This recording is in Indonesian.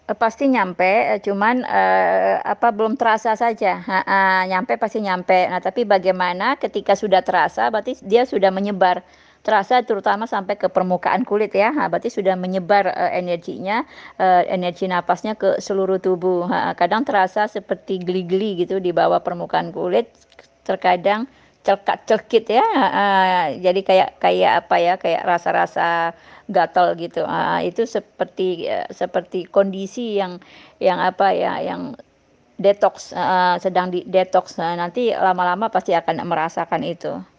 Pasti nyampe, cuman, apa, belum terasa saja, heeh, nyampe pasti nyampe. Nah, tapi bagaimana ketika sudah terasa, berarti dia sudah menyebar. Terasa terutama sampai ke permukaan kulit ya, berarti sudah menyebar, energinya, energi napasnya ke seluruh tubuh, heeh. Kadang terasa seperti geli-geli gitu di bawah permukaan kulit, terkadang celekat-cekit ya, heeh. Jadi kayak kayak apa ya, kayak rasa-rasa gatal gitu, heeh. Itu seperti, seperti kondisi yang apa ya, yang detoks, heeh, sedang di detoks. Nah, nanti lama-lama pasti akan merasakan itu.